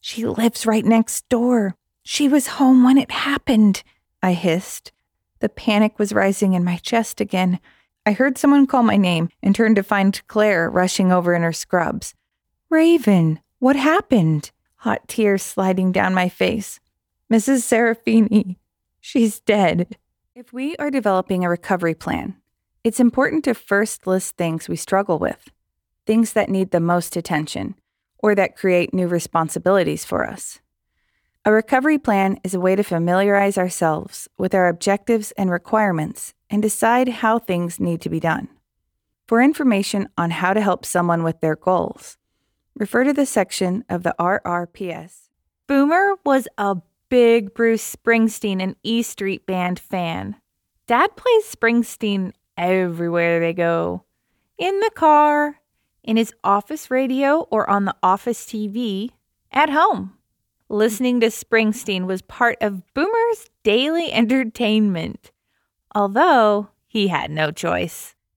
She lives right next door. She was home when it happened, I hissed. The panic was rising in my chest again. I heard someone call my name and turned to find Claire rushing over in her scrubs. Raven, what happened? Hot tears sliding down my face. Mrs. Serafini, she's dead. If we are developing a recovery plan, it's important to first list things we struggle with, things that need the most attention, or that create new responsibilities for us. A recovery plan is a way to familiarize ourselves with our objectives and requirements and decide how things need to be done. For information on how to help someone with their goals, refer to the section of the RRPS. Boomer was a big Bruce Springsteen and E Street Band fan. Dad plays Springsteen everywhere they go. In the car, in his office radio, or on the office TV, at home. Listening to Springsteen was part of Boomer's daily entertainment, although he had no choice.